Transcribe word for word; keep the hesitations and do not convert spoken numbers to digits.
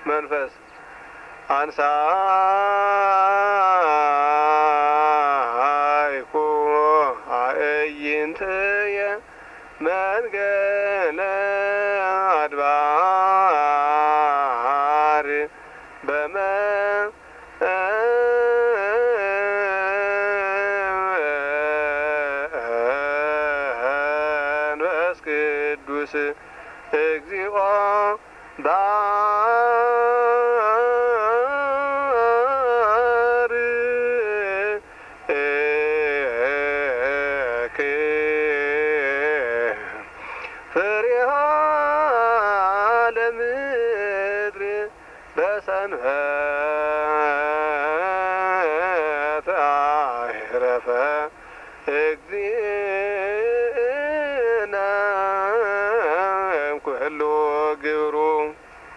መንፈስ አንሳ አይኩ አእይንትየ መንገለ አድባር በመንፈስ ቅዱስ እግዚኦ ፍሬሃ ለምድር በሰንበት